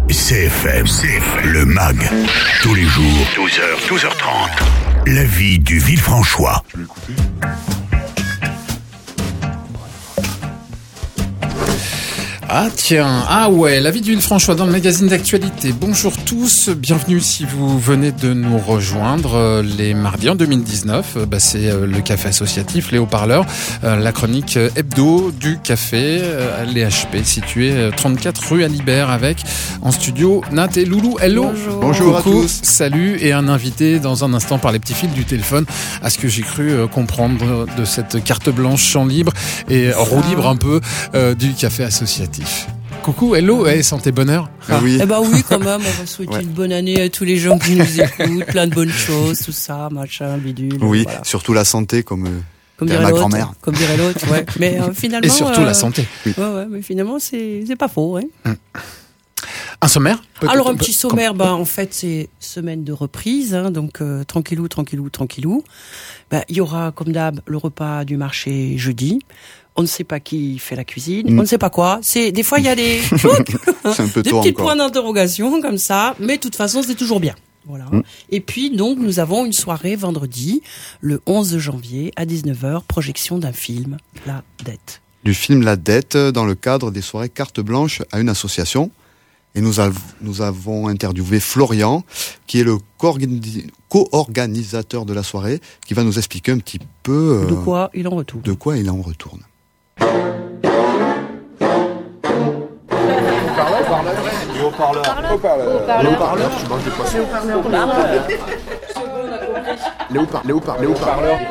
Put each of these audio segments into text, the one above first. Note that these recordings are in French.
CFM, le MAG, tous les jours, 12h, 12h30, la vie du Villefranchois. Ah tiens, ah ouais, la vie du Villefranchois dans le magazine d'actualité. Bonjour tous, bienvenue si vous venez de nous rejoindre les mardis en 2019. C'est le café associatif Les Haut-Parleurs, la chronique hebdo du café, l'EHP, situé 34 rue Alibert avec en studio Nat et Loulou. Hello. Bonjour à tous. Salut, et un invité dans un instant par les petits fils du téléphone à ce que j'ai cru comprendre de cette carte blanche champ libre et roue libre un peu du café associatif. Coucou, hello, santé, bonheur. Oui. Eh ben oui, quand même, on va souhaiter une bonne année à tous les gens qui nous écoutent, plein de bonnes choses, tout ça, machin, bidule. Oui, voilà. Surtout la santé, comme dirait ma l'autre, grand-mère. Comme dirait l'autre, ouais. Mais finalement. Et surtout la santé. Oui. Ouais, mais finalement, c'est pas faux, hein. Un sommaire? Alors, un petit sommaire, en fait, c'est semaine de reprise, hein, donc tranquillou. Il y aura, comme d'hab, le repas du marché jeudi. On ne sait pas qui fait la cuisine, on ne sait pas quoi. Des fois, il y a des C'est un peu des tôt petits encore. points d'interrogation comme ça, mais de toute façon, c'est toujours bien. Voilà. Et puis, donc, nous avons une soirée vendredi, le 11 janvier, à 19h, projection d'un film, La Dette. Du film La Dette, dans le cadre des soirées carte blanche à une association. Et nous avons interviewé Florian, qui est le co-organisateur de la soirée, qui va nous expliquer un petit peu de quoi il en retourne. Les haut-parleurs, tu manges de quoi? Les haut-parleurs.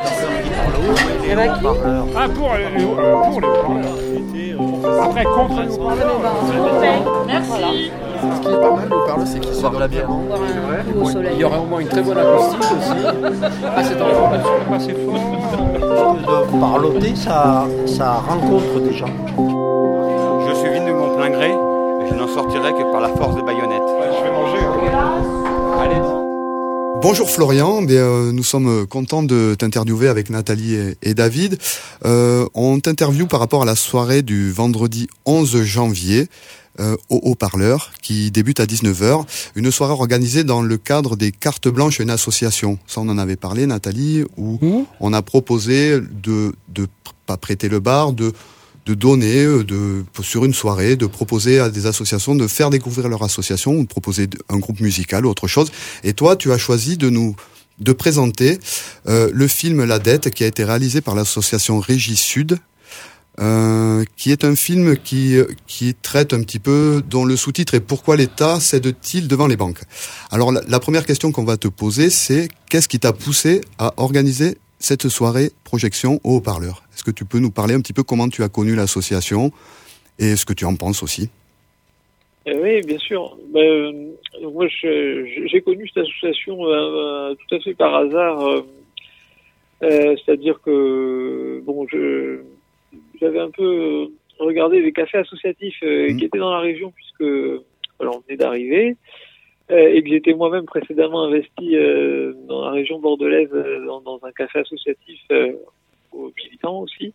Ah, pour les haut-parleurs. Après, contre les haut-parleurs. Merci. Ce qui est pas mal, les haut-parleurs, c'est qu'ils sont de la bière. Il y aura au moins une très bonne acoustique aussi. Ah, c'est information pas assez fort. De parloter, ça rencontre des gens. Je suis venu de mon plein gré, et je n'en sortirai que par la force des baïonnettes. Je vais manger. Allez. Bonjour Florian, nous sommes contents de t'interviewer avec Nathalie et David. On t'interviewe par rapport à la soirée du vendredi 11 janvier au Haut-Parleur qui débute à 19h. Une soirée organisée dans le cadre des cartes blanches à une association. Ça, on en avait parlé, Nathalie, où on a proposé de pas prêter le bar, de donner sur une soirée, de proposer à des associations de faire découvrir leur association ou de proposer un groupe musical ou autre chose. Et toi, tu as choisi de présenter le film La Dette qui a été réalisé par l'association Régie Sud, qui est un film qui traite un petit peu, dont le sous-titre est Pourquoi l'État cède-t-il devant les banques? Alors la première question qu'on va te poser, c'est qu'est-ce qui t'a poussé à organiser cette soirée projection au Haut-Parleur? Est-ce que tu peux nous parler un petit peu comment tu as connu l'association et ce que tu en penses aussi? Oui, bien sûr. Moi, j'ai connu cette association tout à fait par hasard. C'est-à-dire que j'avais un peu regardé les cafés associatifs qui étaient dans la région, puisque on venait d'arriver. Et que j'étais moi-même précédemment investi dans la région bordelaise dans un café associatif aux militants aussi.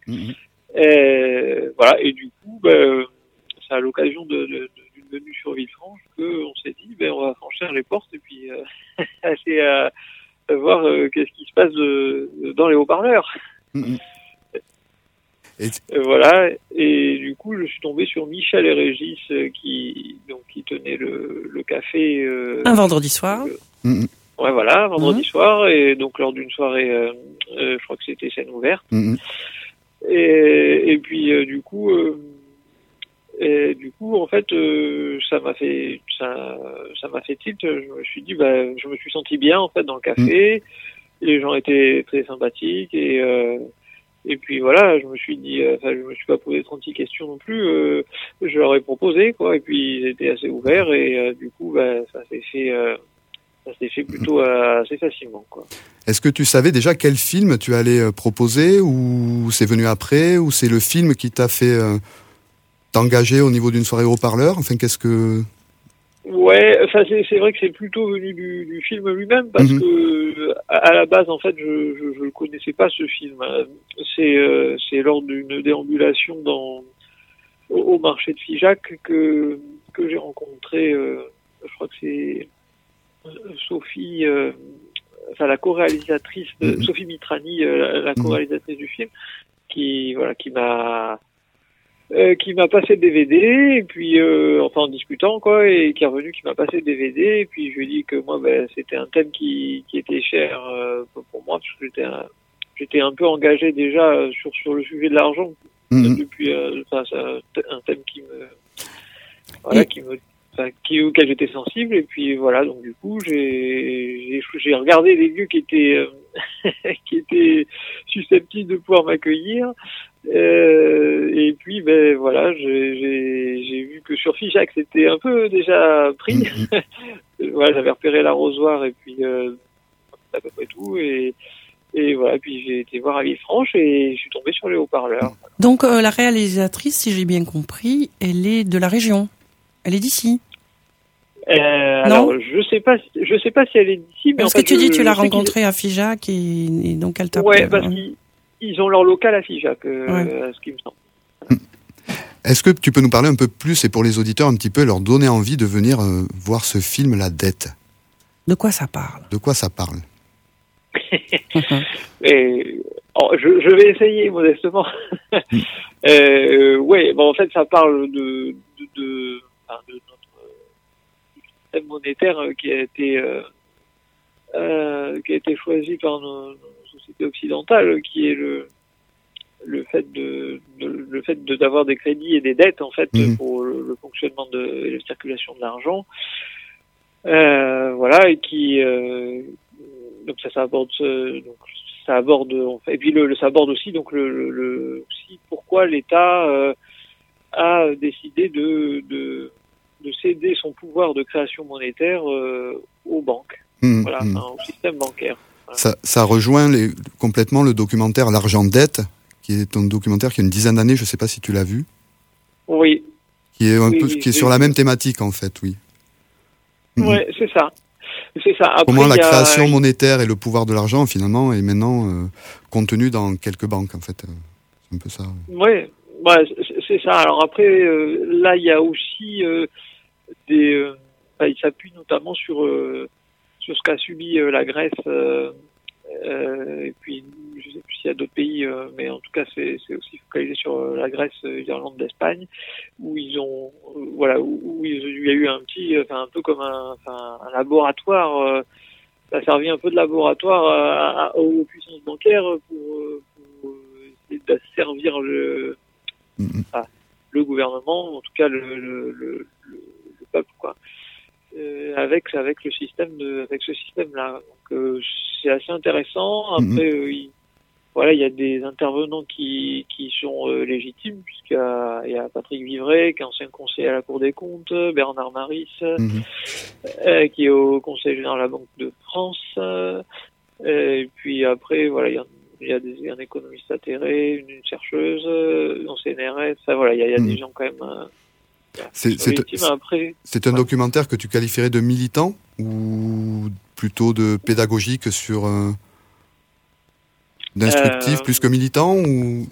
Et du coup, c'est à l'occasion d'une venue sur Villefranche qu'on s'est dit, on va franchir les portes et puis aller voir qu'est-ce qui se passe dans les haut-parleurs. Voilà, et du coup je suis tombé sur Michel et Régis qui tenaient le café un vendredi soir. Ouais, voilà, vendredi soir, et donc lors d'une soirée, je crois que c'était scène ouverte. Et puis du coup en fait ça m'a fait tilt. Je me suis dit je me suis senti bien en fait dans le café. Les gens étaient très sympathiques et puis voilà, je me suis dit, je me suis pas posé 36 questions non plus. Je leur ai proposé quoi, et puis ils étaient assez ouverts et du coup ça s'est fait plutôt assez facilement quoi. Est-ce que tu savais déjà quel film tu allais proposer, ou c'est venu après, ou c'est le film qui t'a fait t'engager au niveau d'une soirée Haut-Parleur? Enfin, qu'est-ce que... Ouais, c'est vrai que c'est plutôt venu du film lui-même, parce que à la base en fait je connaissais pas ce film. C'est lors d'une déambulation au marché de Figeac que j'ai rencontré c'est Sophie, la co-réalisatrice Sophie Mitrani, la co-réalisatrice du film, qui m'a passé le DVD, et puis en discutant quoi, et qui est revenu, qui m'a passé le DVD, et puis je lui ai dit que moi c'était un thème qui était cher pour moi, parce que j'étais un peu engagé déjà sur le sujet de l'argent depuis un thème auquel j'étais sensible, et puis voilà, donc du coup j'ai regardé les lieux qui étaient qui étaient susceptibles de pouvoir m'accueillir, et puis voilà, j'ai vu que sur Figeac c'était un peu déjà pris. Voilà, j'avais repéré l'arrosoir, et puis à peu près tout, et voilà, puis j'ai été voir à Villefranche et je suis tombé sur les haut-parleurs. Donc la réalisatrice, si j'ai bien compris, elle est de la région. Elle est d'ici. Alors je sais pas si elle est d'ici, mais parce que tu dis tu l'as rencontrée à Figeac, et donc elle t'a. Ouais, parce qu'ils ont leur local à Figeac, ce qui me semble. Est-ce que tu peux nous parler un peu plus, et pour les auditeurs un petit peu, leur donner envie de venir voir ce film La Dette? De quoi ça parle? Je vais essayer modestement. En fait, ça parle de notre système monétaire qui a été choisi par nos sociétés occidentales, qui est le fait d'avoir des crédits et des dettes en fait pour le fonctionnement et la circulation de l'argent. Et qui donc ça aborde en fait, et puis ça aborde aussi donc aussi pourquoi l'État a décidé de céder son pouvoir de création monétaire aux banques, au système bancaire. Voilà. Ça rejoint complètement le documentaire L'argent dette, qui est un documentaire qui a une dizaine d'années, je ne sais pas si tu l'as vu. Oui. Qui est sur la même thématique en fait, oui. Ouais, c'est ça. Après, comment la création monétaire et le pouvoir de l'argent finalement est maintenant contenu dans quelques banques en fait. C'est un peu ça. Ouais, c'est ça. Alors après, là, il y a aussi il s'appuie notamment sur ce qu'a subi la Grèce, et puis je sais plus s'il y a d'autres pays, mais en tout cas c'est aussi focalisé sur la Grèce, l'Irlande, l'Espagne, où ils ont où il y a eu un peu comme un laboratoire. Ça a servi un peu de laboratoire aux puissances bancaires pour essayer d'asservir le gouvernement, en tout cas le peuple, quoi. Avec ce système-là. Donc c'est assez intéressant. Après, il y a des intervenants qui sont légitimes, puisqu'il y a Patrick Vivray, qui est ancien conseiller à la Cour des comptes, Bernard Maris, qui est au Conseil général de la Banque de France, et puis après, il y a un économiste atterré, une chercheuse, un CNRS, il y a des gens quand même. C'est un documentaire que tu qualifierais de militant ou plutôt de pédagogique sur d'instructif plus que militant ou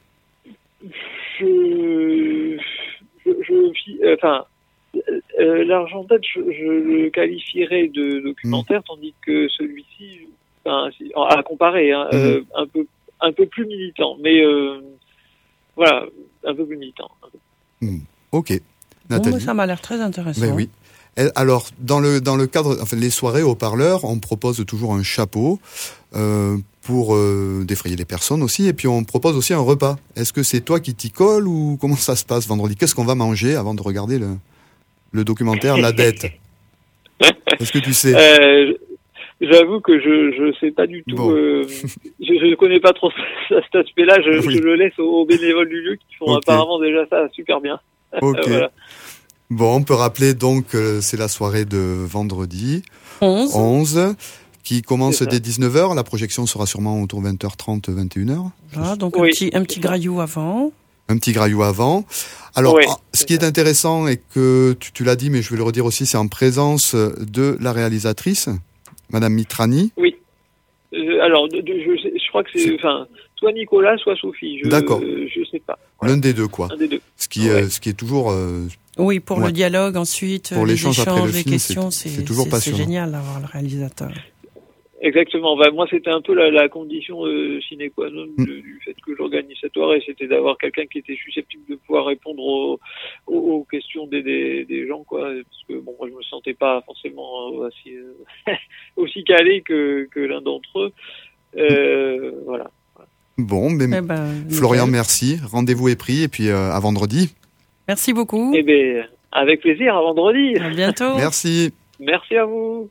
l'argent dette je le qualifierais de documentaire, tandis que celui-ci à comparer un peu plus militant, mais un peu plus militant. Ok. Nathalie. Ça m'a l'air très intéressant. Ben oui. Alors, dans le cadre, les soirées haut-parleurs, on propose toujours un chapeau pour défrayer les personnes aussi, et puis on propose aussi un repas. Est-ce que c'est toi qui t'y colle ou comment ça se passe vendredi? Qu'est-ce qu'on va manger avant de regarder le documentaire La Dette? Est-ce que tu sais? J'avoue que je sais pas du tout. Bon. Je connais pas trop cet aspect-là. Je le laisse aux bénévoles du lieu qui font apparemment déjà ça super bien. Ok. Voilà. Bon, on peut rappeler donc c'est la soirée de vendredi 11 qui commence dès 19h. La projection sera sûrement autour de 20h30, 21h. Ah, donc un petit graillou avant. Un petit graillou avant. Alors, ce qui est intéressant et que tu l'as dit, mais je vais le redire aussi, c'est en présence de la réalisatrice, Madame Mitrani. Oui. Alors, je crois que c'est soit Nicolas, soit Sophie. D'accord. Je sais pas. Voilà. L'un des deux, quoi. Un des deux. Ce qui est toujours Oui, pour le dialogue ensuite, pour les l'échange échanges, après le les film, questions, c'est toujours passionnant. C'est génial d'avoir le réalisateur. Exactement. Bah, moi, c'était un peu la condition sine qua non du fait que j'organise cette soirée, c'était d'avoir quelqu'un qui était susceptible de pouvoir répondre aux questions des gens, quoi. Parce que bon, moi, je me sentais pas forcément aussi calé que l'un d'entre eux. Voilà. Bon, mais Florian, merci. Rendez-vous est pris et puis à vendredi. Merci beaucoup. Eh ben, avec plaisir. À vendredi. À bientôt. Merci. Merci à vous.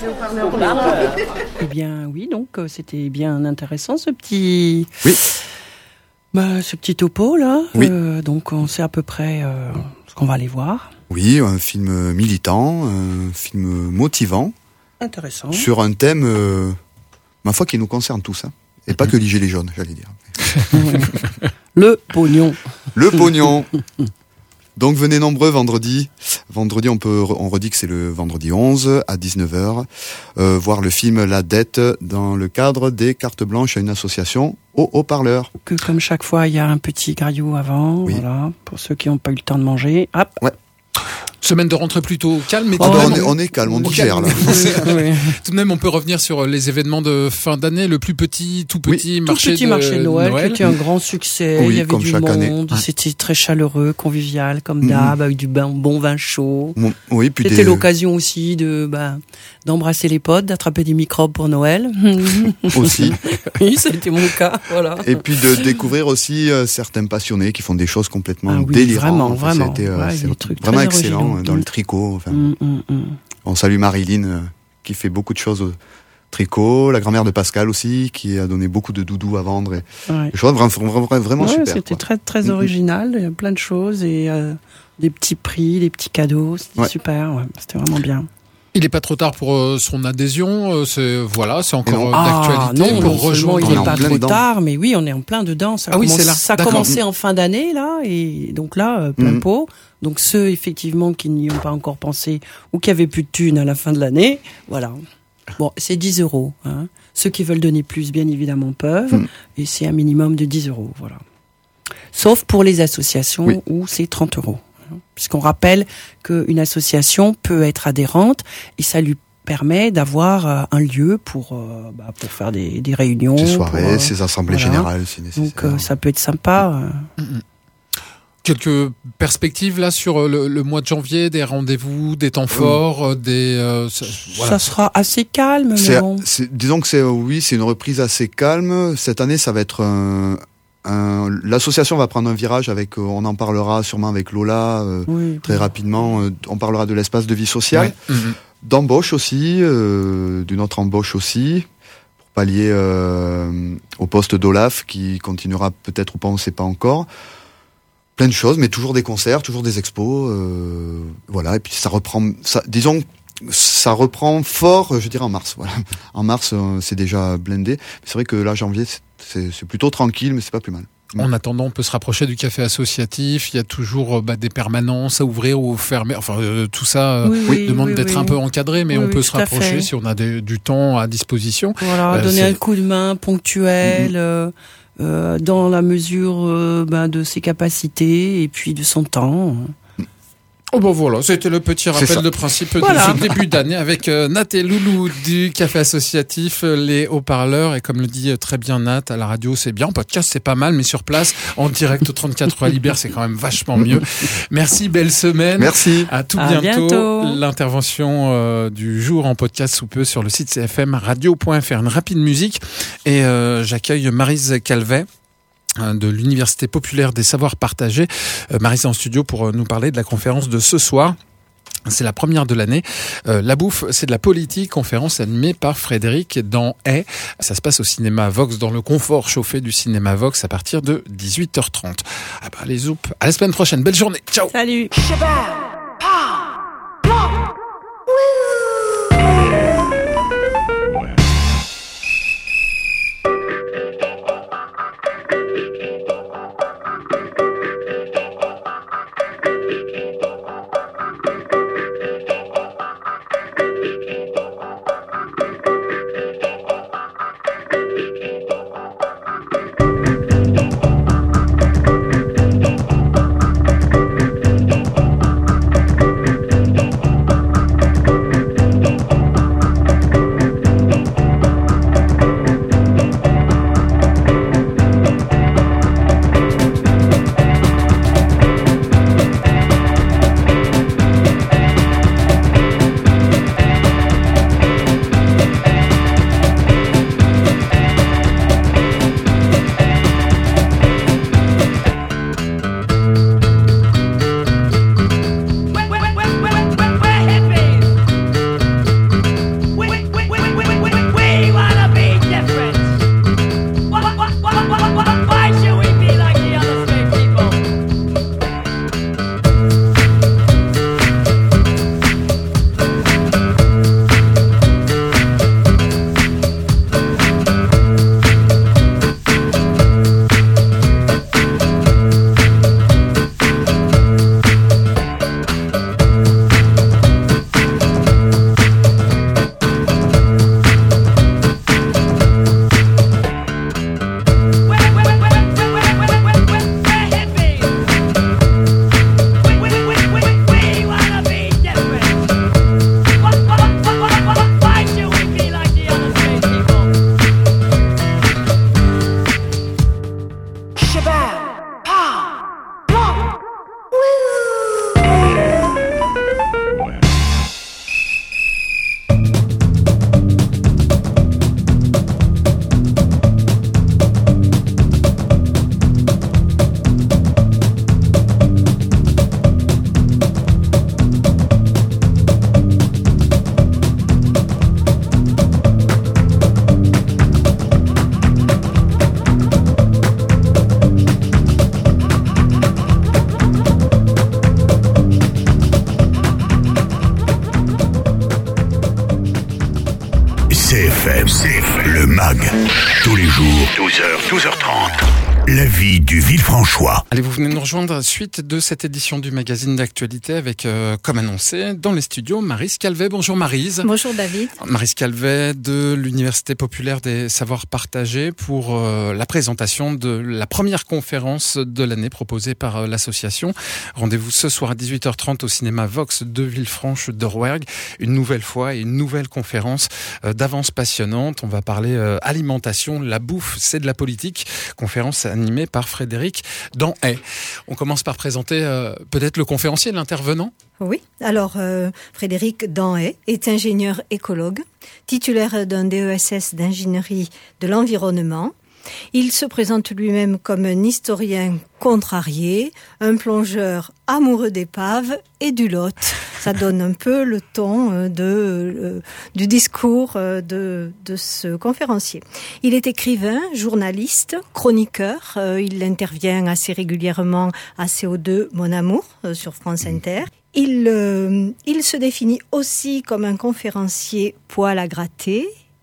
Eh bien, oui, donc c'était bien intéressant ce petit topo là. Oui. Donc on sait à peu près ce qu'on va aller voir. Oui, un film militant, un film motivant. Intéressant. Sur un thème, ma foi, qui nous concerne tous, hein. Et pas que les gilets jaunes, j'allais dire. Le pognon. Le pognon. Donc venez nombreux vendredi. Vendredi, on redit que c'est le vendredi 11 à 19h. Voir le film La Dette dans le cadre des cartes blanches à une association au haut-parleur. Que comme chaque fois, il y a un petit graillot avant. Oui. Voilà, pour ceux qui n'ont pas eu le temps de manger. Hop. Ouais. Semaine de rentrée plutôt calme, mais on est calme, on digère là. Oui. Tout de même, on peut revenir sur les événements de fin d'année, le tout petit marché de Noël, qui était un grand succès. Il y avait du monde, c'était très chaleureux, convivial, comme d'hab, avec du bon vin chaud. Oui, puis c'était l'occasion aussi d'embrasser les potes, d'attraper des microbes pour Noël. Aussi. Oui, ça a été mon cas, voilà. Et puis de découvrir aussi certains passionnés qui font des choses complètement délirantes. Vraiment. C'est des trucs vraiment excellent. Dans le tricot, enfin. On salue Marilyn qui fait beaucoup de choses au tricot, la grand-mère de Pascal aussi qui a donné beaucoup de doudous à vendre. Je trouve vraiment super. C'était très très original, il y a plein de choses et des petits prix, des petits cadeaux, c'était super, c'était vraiment bien. Il n'est pas trop tard pour son adhésion, c'est encore d'actualité. Non, pour rejoindre. Il n'est pas trop tard, mais oui, on est en plein dedans. Ça a commencé en fin d'année là, et donc là, plein pot. Donc ceux effectivement qui n'y ont pas encore pensé ou qui avaient plus de thunes à la fin de l'année, voilà. Bon, c'est 10 €. Hein. Ceux qui veulent donner plus, bien évidemment, peuvent, et c'est un minimum de 10 €. Voilà. Sauf pour les associations où c'est 30 €. Puisqu'on rappelle qu'une association peut être adhérente et ça lui permet d'avoir un lieu pour faire des réunions. Ces soirées, ces assemblées générales, si nécessaire. Donc ça peut être sympa. Quelques perspectives là sur le mois de janvier, des rendez-vous, des temps forts, Ça sera assez calme, mais bon. Disons que c'est une reprise assez calme. Cette année, ça va être l'association va prendre un virage avec, on en parlera sûrement avec Lola très rapidement. On parlera de l'espace de vie sociale, d'embauche aussi, d'une autre embauche aussi, pour pallier au poste d'Olaf qui continuera peut-être ou pas, on ne sait pas encore. Plein de choses, mais toujours des concerts, toujours des expos, voilà. Et puis ça reprend fort, je dirais en mars. Voilà. En mars, c'est déjà blindé. C'est vrai que là, janvier, c'est plutôt tranquille, mais c'est pas plus mal. En attendant, on peut se rapprocher du café associatif. Il y a toujours des permanences à ouvrir ou fermer. Enfin, tout ça demande d'être un peu encadré, mais on peut se rapprocher si on a du temps à disposition. Voilà, donner un coup de main ponctuel. Dans la mesure de ses capacités et puis de son temps. Oh bon voilà, c'était le petit rappel de principe de ce début d'année avec Nat et Loulou du Café Associatif, les haut-parleurs, et comme le dit très bien Nat, à la radio c'est bien, en podcast c'est pas mal, mais sur place, en direct au 34 rue Libère, c'est quand même vachement mieux. Merci, belle semaine. Merci. À bientôt. L'intervention du jour en podcast sous peu sur le site cfmradio.fr. Une rapide musique et j'accueille Maryse Calvet de l'Université populaire des savoirs partagés. Maryse est en studio pour nous parler de la conférence de ce soir. C'est la première de l'année. La bouffe, c'est de la politique. Conférence animée par Frédéric dans Hay. Ça se passe au cinéma Vox, dans le confort chauffé du cinéma Vox à partir de 18h30. Ah bah les zoupes. À la semaine prochaine. Belle journée. Ciao. Salut. CFM, le MAG. Tous les jours, 12h, 12h30. La vie du Villefranchois. Allez, vous venez nous rejoindre suite de cette édition du magazine d'actualité avec, comme annoncé, dans les studios, Maryse Calvet. Bonjour Maryse. Bonjour David. Maryse Calvet de l'Université populaire des savoirs partagés pour la présentation de la première conférence de l'année proposée par l'association. Rendez-vous ce soir à 18h30 au cinéma Vox de Villefranche de Rouergue. Une nouvelle fois et une nouvelle conférence d'avance passionnante. On va parler alimentation, la bouffe, c'est de la politique. Conférence animé par Frédéric Danhaye. On commence par présenter peut-être le conférencier, l'intervenant. Oui, alors Frédéric Danhaye est ingénieur écologue, titulaire d'un DESS d'ingénierie de l'environnement. Il se présente lui-même comme un historien contrarié, un plongeur amoureux d'épaves et du Lot. Ça donne un peu le ton du discours de ce conférencier. Il est écrivain, journaliste, chroniqueur. Il intervient assez régulièrement à CO2 Mon Amour sur France Inter. Il se définit aussi comme un conférencier poil à gratter.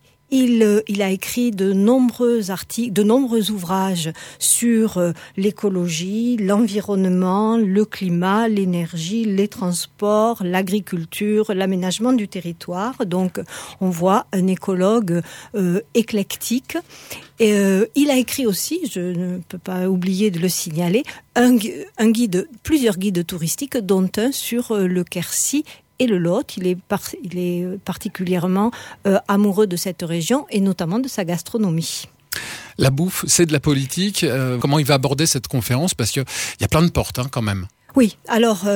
Il a écrit de nombreux articles, de nombreux ouvrages sur l'écologie, l'environnement, le climat, l'énergie, les transports, l'agriculture, l'aménagement du territoire. Donc, on voit un écologue éclectique. Et, il a écrit aussi, je ne peux pas oublier de le signaler, plusieurs guides touristiques, dont un sur le Quercy et le Lot. Il est particulièrement amoureux de cette région et notamment de sa gastronomie. La bouffe, c'est de la politique. Comment il va aborder cette conférence ? Parce qu'il y a plein de portes quand même. Oui, alors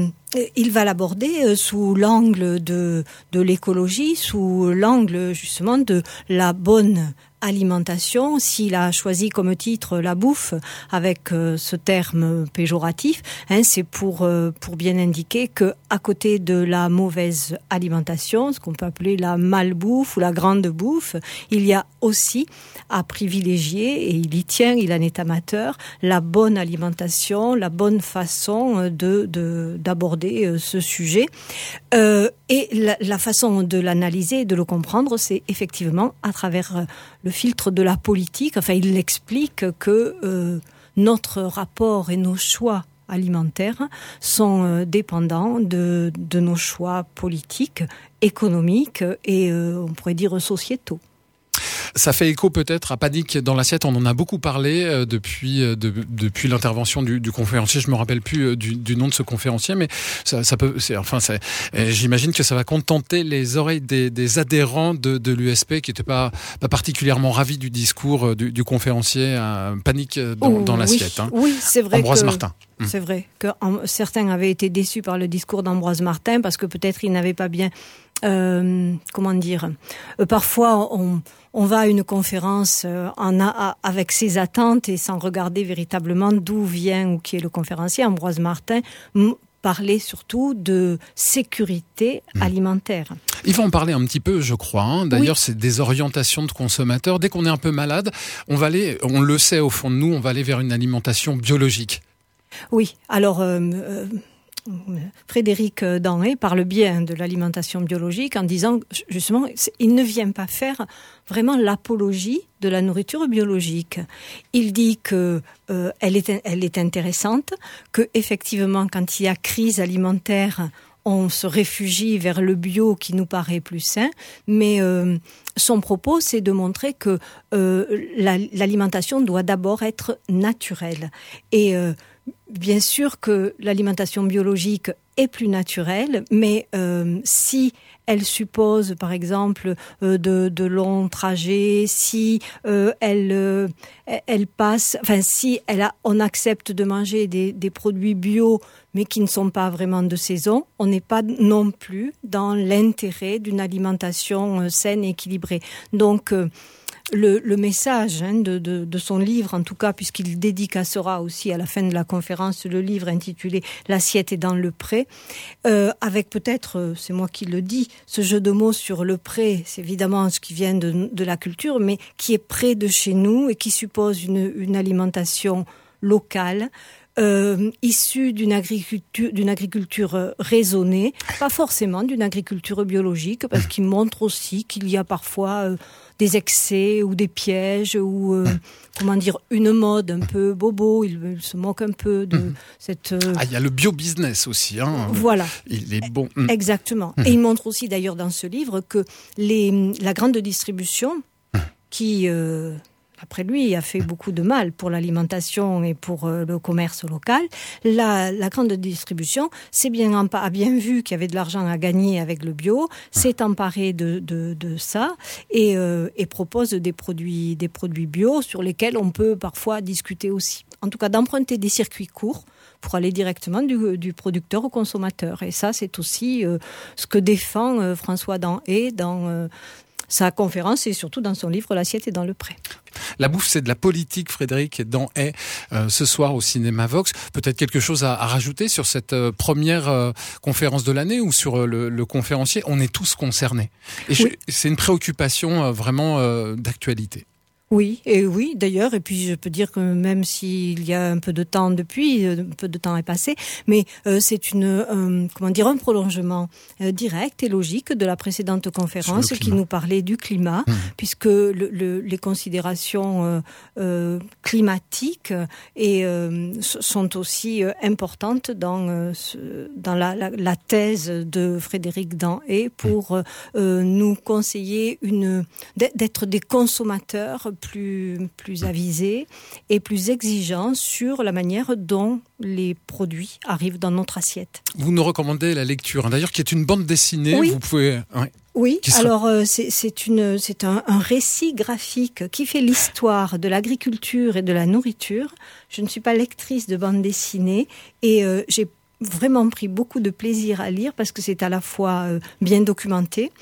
il va l'aborder sous l'angle de l'écologie, sous l'angle justement de la bonne alimentation. S'il a choisi comme titre la bouffe avec ce terme péjoratif, c'est pour bien indiquer que à côté de la mauvaise alimentation, ce qu'on peut appeler la malbouffe ou la grande bouffe, il y a aussi à privilégier, et il y tient, il en est amateur, la bonne alimentation, la bonne façon d'aborder ce sujet. Et la façon de l'analyser et de le comprendre, c'est effectivement à travers le filtre de la politique. Enfin, il explique que notre rapport et nos choix alimentaires sont dépendants de nos choix politiques, économiques et on pourrait dire sociétaux. Ça fait écho peut-être à Panique dans l'assiette. On en a beaucoup parlé depuis l'intervention du conférencier. Je me rappelle plus du nom de ce conférencier, mais ça peut. J'imagine que ça va contenter les oreilles des adhérents de l'USP qui n'étaient pas particulièrement ravis du discours du conférencier. Panique dans l'assiette. Oui, c'est vrai. Ambroise Martin. C'est vrai que certains avaient été déçus par le discours d'Ambroise Martin parce que peut-être il n'avait pas bien. Parfois on va à une conférence avec ses attentes et sans regarder véritablement d'où vient ou qui est le conférencier. Ambroise Martin parlait surtout de sécurité alimentaire. Il va en parler un petit peu, je crois. D'ailleurs, oui. C'est des orientations de consommateurs. Dès qu'on est un peu malade, on le sait au fond de nous, on va aller vers une alimentation biologique. Oui, alors Frédéric Danhaye parle bien de l'alimentation biologique en disant justement il ne vient pas faire vraiment l'apologie de la nourriture biologique. Il dit que elle est intéressante, que effectivement quand il y a crise alimentaire, on se réfugie vers le bio qui nous paraît plus sain, mais son propos, c'est de montrer que l'alimentation doit d'abord être naturelle. Et bien sûr que l'alimentation biologique est plus naturelle, mais si elle suppose, par exemple, de longs trajets, si elle passe, enfin si on accepte de manger des produits bio, mais qui ne sont pas vraiment de saison, on n'est pas non plus dans l'intérêt d'une alimentation saine et équilibrée. Donc le message de son livre, en tout cas, puisqu'il dédicacera aussi à la fin de la conférence le livre intitulé « L'assiette est dans le pré », avec peut-être, c'est moi qui le dis, ce jeu de mots sur le pré, c'est évidemment ce qui vient de la culture, mais qui est près de chez nous et qui suppose une alimentation locale, issus d'une agriculture raisonnée, pas forcément d'une agriculture biologique, parce qu'ils montrent aussi qu'il y a parfois des excès ou des pièges ou une mode un peu bobo. Il se moque un peu de cette. Il y a le bio-business aussi. Voilà. Il est bon. Exactement. Et il montre aussi d'ailleurs dans ce livre que la grande distribution, qui après lui a fait beaucoup de mal pour l'alimentation et pour le commerce local, la grande distribution a bien vu qu'il y avait de l'argent à gagner avec le bio, s'est emparé de ça et propose des produits bio sur lesquels on peut parfois discuter aussi. En tout cas, d'emprunter des circuits courts pour aller directement du producteur au consommateur. Et ça, c'est aussi ce que défend François Danhaye dans sa conférence et surtout dans son livre L'assiette est dans le pré. La bouffe, c'est de la politique, Frédéric Danhaye, ce soir au Cinéma Vox. Peut-être quelque chose à rajouter sur cette première conférence de l'année ou sur le conférencier. On est tous concernés. Et c'est une préoccupation vraiment d'actualité. Oui, d'ailleurs, et puis je peux dire que même s'il y a un peu de temps depuis, un peu de temps est passé, mais c'est un prolongement direct et logique de la précédente conférence qui nous parlait du climat, puisque les considérations climatiques sont aussi importantes dans la thèse de Frédéric Danhaye pour nous conseiller d'être des consommateurs plus avisés et plus exigeants sur la manière dont les produits arrivent dans notre assiette. Vous nous recommandez la lecture, d'ailleurs, qui est une bande dessinée. Oui. Vous pouvez. Oui, alors c'est un récit graphique qui fait l'histoire de l'agriculture et de la nourriture. Je ne suis pas lectrice de bande dessinée et j'ai vraiment pris beaucoup de plaisir à lire parce que c'est à la fois bien documenté,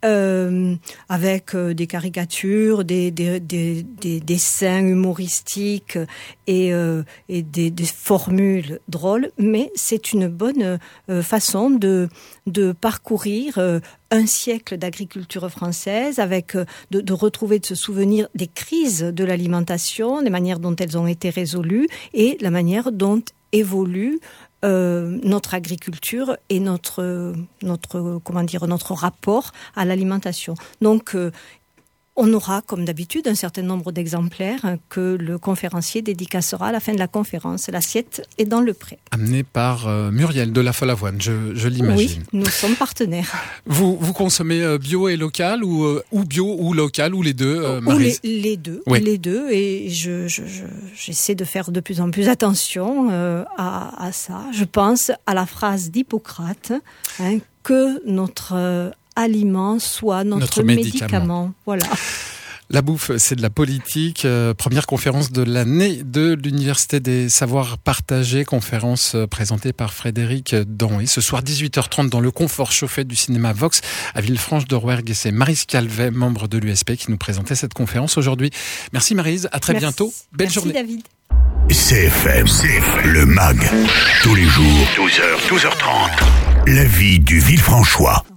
avec des caricatures, des dessins humoristiques et des formules drôles, mais c'est une bonne façon de parcourir un siècle d'agriculture française, avec de retrouver, de se souvenir des crises de l'alimentation, des manières dont elles ont été résolues et la manière dont évolue notre agriculture et notre rapport à l'alimentation. Donc, on aura, comme d'habitude, un certain nombre d'exemplaires que le conférencier dédicacera à la fin de la conférence. L'assiette est dans le pré. Amené par Muriel de La Follavoine, je l'imagine. Oui, nous sommes partenaires. Vous consommez bio et local ou bio ou local ou les deux, Maryse? Les deux, oui. Les deux. Et j'essaie de faire de plus en plus attention à ça. Je pense à la phrase d'Hippocrate, que notre aliment soit notre médicament. Voilà. La bouffe, c'est de la politique. Première conférence de l'année de l'Université des Savoirs Partagés. Conférence présentée par Frédéric Danhaye. Ce soir, 18h30, dans le confort chauffé du Cinéma Vox à Villefranche-de-Rouergue. Et c'est Maryse Calvet, membre de l'USP, qui nous présentait cette conférence aujourd'hui. Merci Maryse, à très bientôt. Belle journée. Merci David. CFM, le MAG. Tous les jours, 12h, 12h30. La vie du Villefranchois.